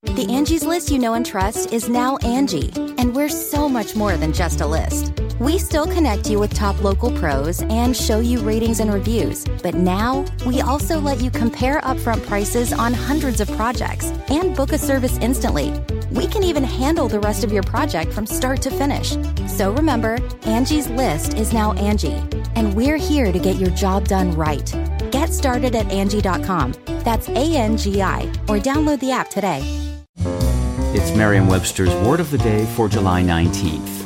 The Angie's List you know and trust is now Angie, and we're so much more than just a list. We still connect you with top local pros and show you ratings and reviews, but now we also let you compare upfront prices on hundreds of projects and book a service instantly. We can even handle the rest of your project from start to finish. So remember, Angie's List is now Angie, and we're here to get your job done right. Get started at Angie.com. That's ANGI, or download the app today. It's Merriam-Webster's Word of the Day for July 19th.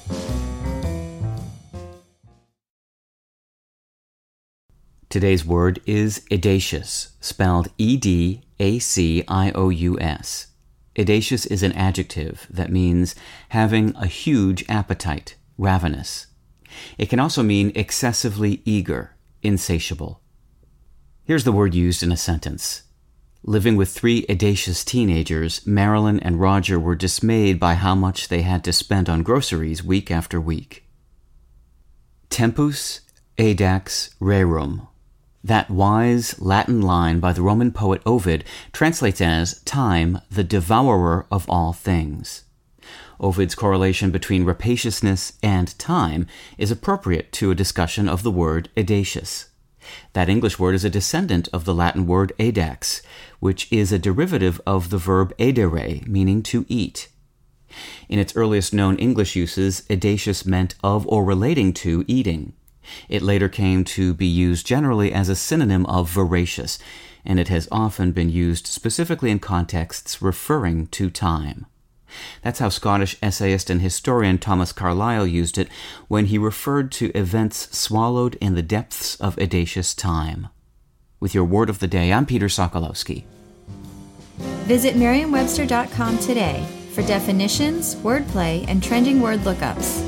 Today's word is edacious, spelled E-D-A-C-I-O-U-S. Edacious is an adjective that means having a huge appetite, ravenous. It can also mean excessively eager, insatiable. Here's the word used in a sentence. Living with 3 edacious teenagers, Marilyn and Roger were dismayed by how much they had to spend on groceries week after week. Tempus edax rerum. That wise Latin line by the Roman poet Ovid translates as time, the devourer of all things. Ovid's correlation between rapaciousness and time is appropriate to a discussion of the word edacious. That English word is a descendant of the Latin word edax, which is a derivative of the verb edere, meaning to eat. In its earliest known English uses, edacious meant of or relating to eating. It later came to be used generally as a synonym of voracious, and it has often been used specifically in contexts referring to time. That's how Scottish essayist and historian Thomas Carlyle used it when he referred to events swallowed in the depths of edacious time. With your Word of the Day, I'm Peter Sokolowski. Visit Merriam-Webster.com today for definitions, wordplay, and trending word lookups.